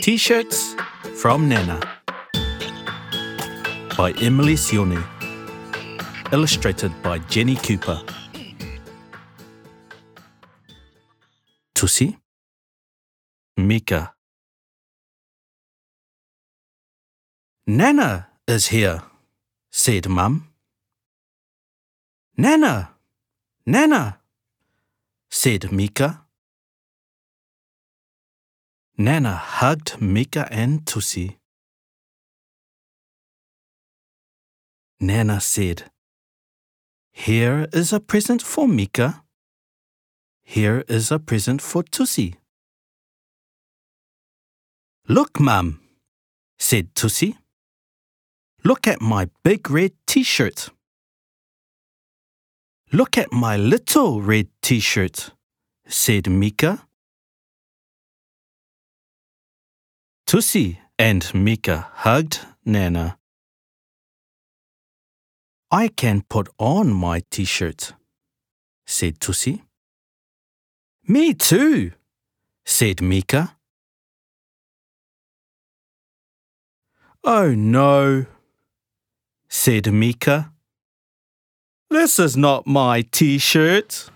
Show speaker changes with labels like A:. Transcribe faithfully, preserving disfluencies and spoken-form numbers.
A: T-shirts from Nana by Emily Sione. Illustrated by Jenny Cooper. Tusi, Mika. Nana is here, said Mum. Nana, Nana, said Mika. Nana hugged Mika and Tusi. Nana said, "Here is a present for Mika. Here is a present for Tusi." "Look, Mum," said Tusi. "Look at my big red T-shirt." "Look at my little red T-shirt," said Mika. Tusi and Mika hugged Nana. "I can put on my T-shirt," said Tusi. "Me too," said Mika. "Oh no," said Mika. "This is not my T-shirt."